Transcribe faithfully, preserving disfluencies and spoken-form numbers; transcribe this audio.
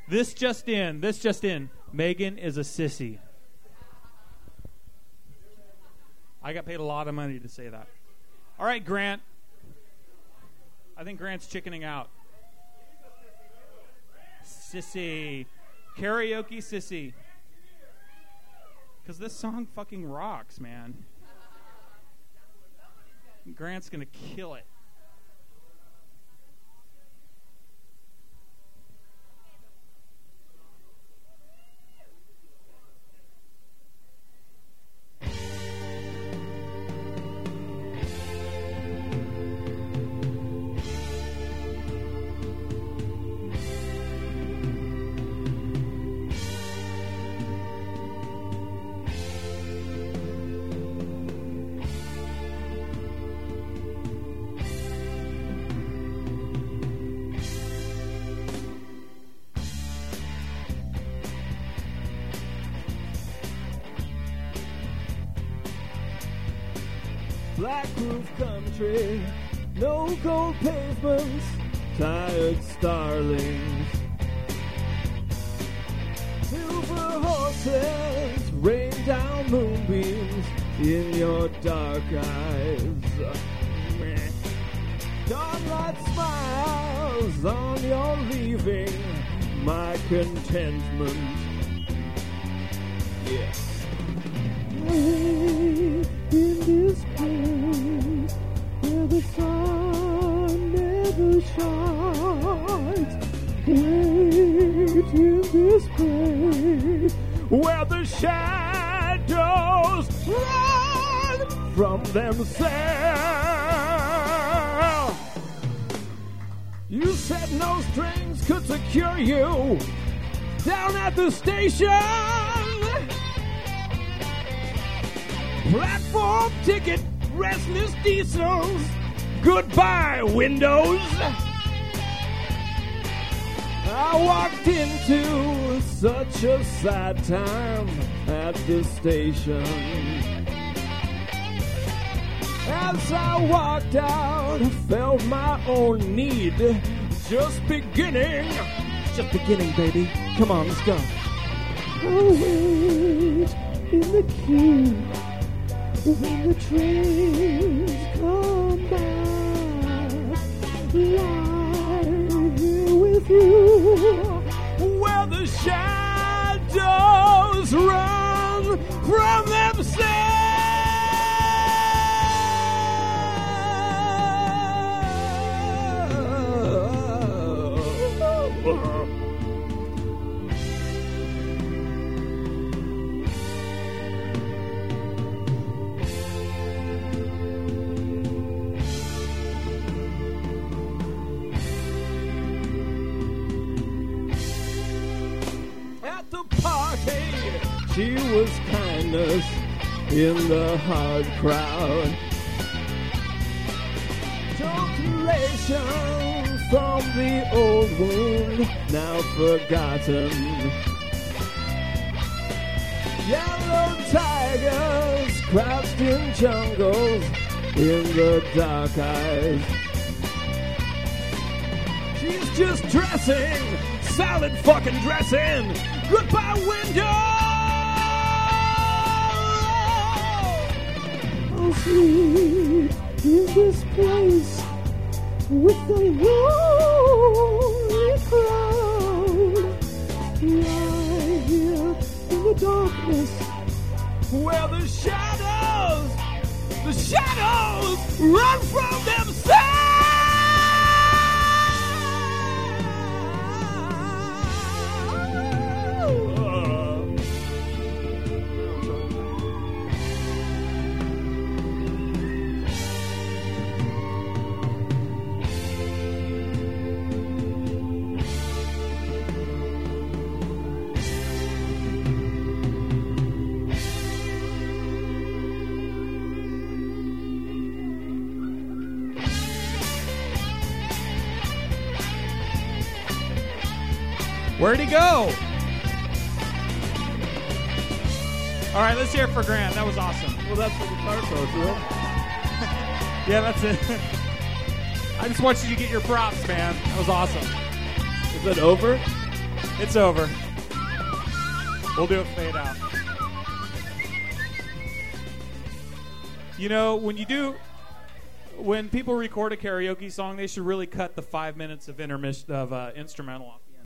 This just in. This just in. Megan is a sissy. I got paid a lot of money to say that. All right, Grant. I think Grant's chickening out. Sissy. Karaoke sissy. Because this song fucking rocks, man. Grant's going to kill it. Black roof country, no cold pavements, tired starlings, silver horses, rain down moonbeams in your dark eyes. Dawnlight smiles on your leaving, my contentment. Yeah. Wait in this place where the sun never shines. Wait in this place where the shadows run from themselves. You said no strings could secure you down at the station. Platform ticket, restless diesels, goodbye windows. I walked into such a sad time at the station. As I walked out, I felt my own need just beginning. Just beginning, baby. Come on, let's go. I'll wait in the queue when the trains come by, right here with you, where the shadows run from themselves. She was kindness in the hard crowd. Calculation from the old wound, now forgotten. Yellow tigers crouched in jungles in the dark eyes. She's just dressing, salad fucking dressing. Goodbye window. I'll sleep in this place with the lonely crowd, right here in the darkness where the shadows, the shadows run from themselves. Where'd he go? All right, let's hear it for Grant. That was awesome. Well, that's the guitar solo. Yeah, that's it. I just want you to get your props, man. That was awesome. Is that over? It's over. We'll do a fade out. You know, when you do, when people record a karaoke song, they should really cut the five minutes of intermission of uh, instrumental off.